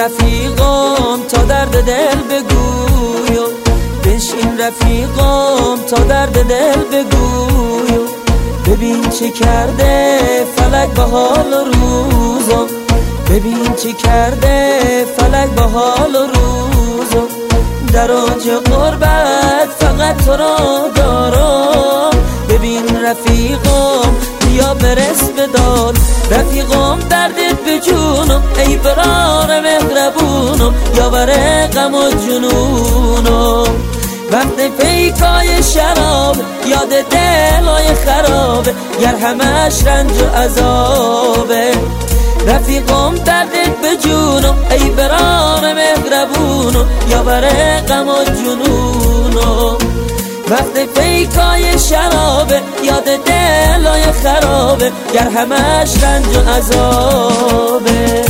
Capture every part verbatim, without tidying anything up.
رفیقام تا درد دل بگویم، بشین رفیقام تا درد دل بگویم. ببین چه کرده فلک به حال و روزم، ببین چه کرده فلک به حال و روزم. در آنج غربت فقط تو را دارم. ببین رفیقام بیا برس بدار، رفیقام دردت به جونم، ای برار مهربونم، یاور غم و جنونم. وقت پیکای شراب یاد دلای خرابه، گر همش رنج و عذابه. رفیقام دردت به جونم، ای برار مهربونم، یاور غم و جنونم. وقت پیکای شرابه یاد دلای خرابه، گر همش رنج و عذابه.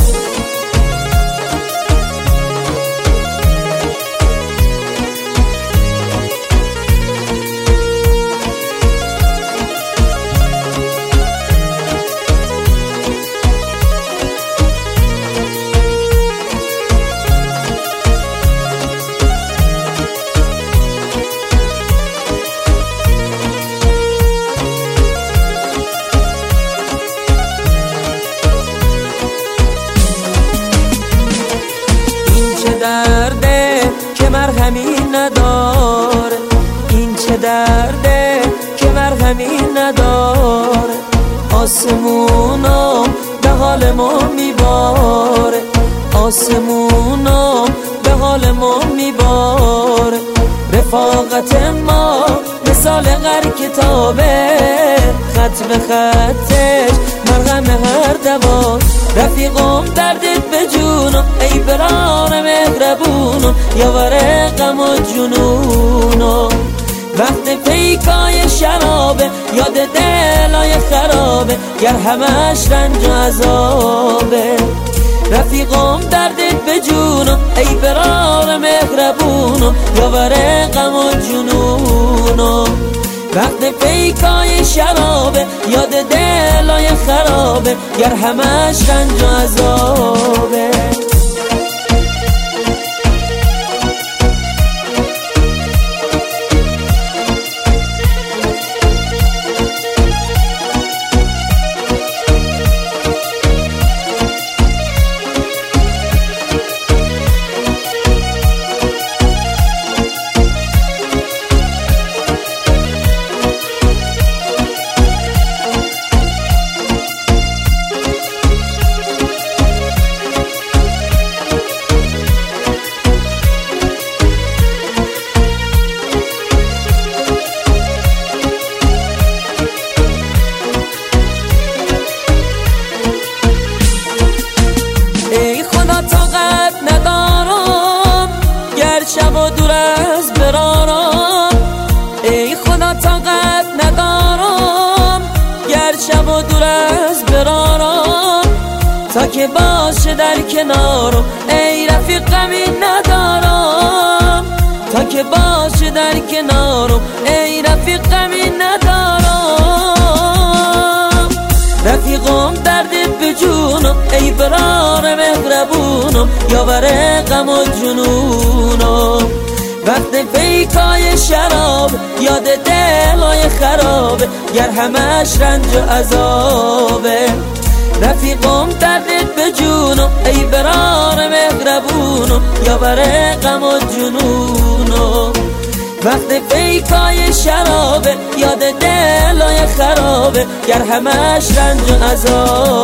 درده که مرهمی نداره، این چه درده که مرهمی نداره. آسمونم به حال ما میباره، آسمونم به حال ما میباره. رفاقت ما مثال غر کتابه، خط به خطش مرهم هر دوا. رفیقام دردت به جونم، ای برار مهربونم، یاور غم و جنونم. وقت پیکای شرابه یاد دلای خرابه، گر همش رنج و عذابه. رفیقام دردت به جونم، ای برار مهربونم، یاور غم و جنونم. وقت پیکای شرابه یاد دلای خرابه، گر همش رنج و عذابه. شب و دور از برارم، ای خدا طاقت ندارم، گر شب و دور از برارم. تا که باشه در کنارم، ای رفیق غمی ندارم. تا که باشه در کنارم، ای رفیق غمی ندارم. رفیقم دردت به جونم، ای برار مهربونم، یاور غم و جنونم. وقت پیکای شراب یاد دلای خرابه، گر همش رنج و عذابه. رفیقم دردت به جونم، ای برار مهربونم، یاور غم و جنونم. وقت پیکای شرابه یاد دلای خرابه، گر همش رنج و عذابه.